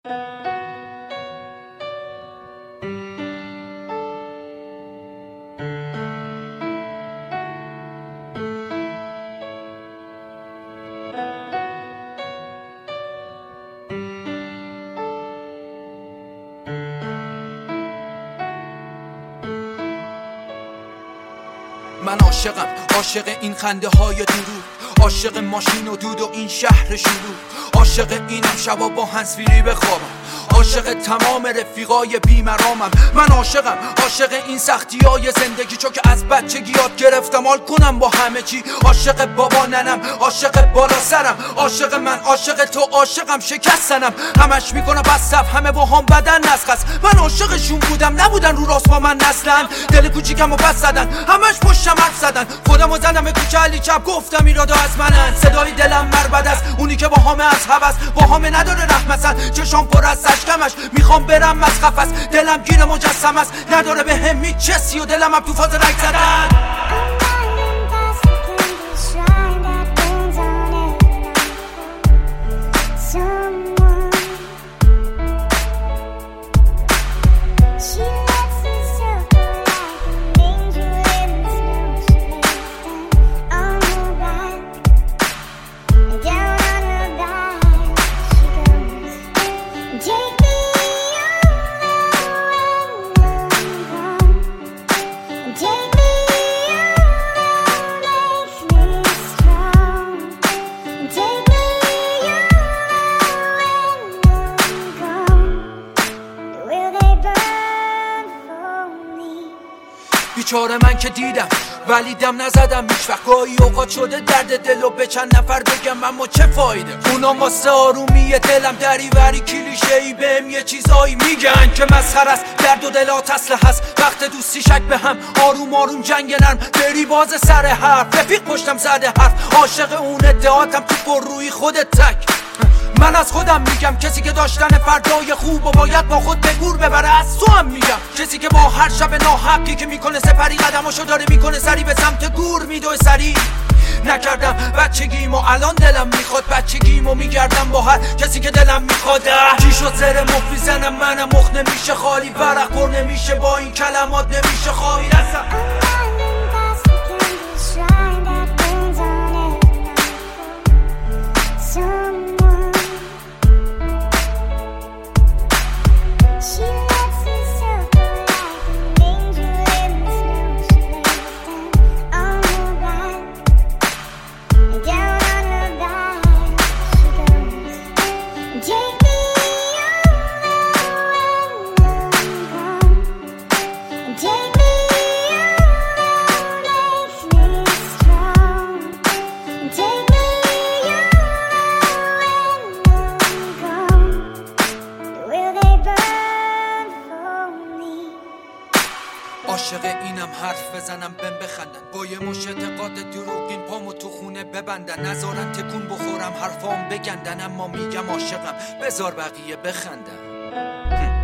من عاشقم، عاشق این خنده های درو، عاشق ماشین و دود و این شهر شلوغ، عاشق اینم شبا با هنسفیری بخوابم، عاشق تمام رفیقای بیمرامم. من عاشقم، عاشق این سختی های زندگی، چون که از بچگی یاد گرفتم حال کنم با همه چی. عاشق بابا ننم، عاشق بالا سرم، عاشق من، عاشق تو، عاشقم شکستنم. همش میکنم بس صف، همه با هم بدن نسخست. من عاشقشون بودم، نبودن رو راست با من نسلن. دل کوچیکم و بس زدن، همش پشتم حرف زدن. خودمو زدم به کوچه علی چپ، گفتم ایرادا از منن. صدای دلم مربد است، اونی که با همه از هوس، با همه نداره رحم است. چشام پر از اشکمش، میخوام برم از قفس. دلم گیر مجسم است، نداره به هم هیچ چیزی و دلم هم تو فاز رنگ زدن. بیچاره من که دیدم ولی دم نزدم هیچ وقت. گاهی اوقات شده درد دل و به چند نفر بگم، اما چه فایده؟ اونا واسه آرومی دلم دریوری کلیشه‌ای بهم یه چیزایی میگن که مسخره است. درد و دلات اصل هست، وقت دوستی شک به هم، آروم آروم جنگ نرم، بری باز سر حرف. رفیق پشتم زده حرف، عاشق اون ادعاتم، تو پر روی خودت تک. من از خودم میگم کسی که داشتن فردای خوب و باید با خود به گور ببره، از تو هم میگم کسی که با هر شب ناحقی که میکنه سپری، قدماشو داره میکنه سری به سمت گور میدوه سری. نکردم بچگیمو، الان دلم میخواد بچگیمو، میگردم با هر کسی که دلم میخواد. چی شد زر مفی زنم، منم مخ نمیشه خالی، ورق پر نمیشه با این کلمات، نمیشه خواهی اصلا. عاشق اینم حرف بزنم بهم بخندن، با یه مش اعتقاد دروغین پامو تو خونه ببندن، نذارن تکون بخورم حرفام بگندن. اما میگم عاشقم، بذار بقیه بخندن.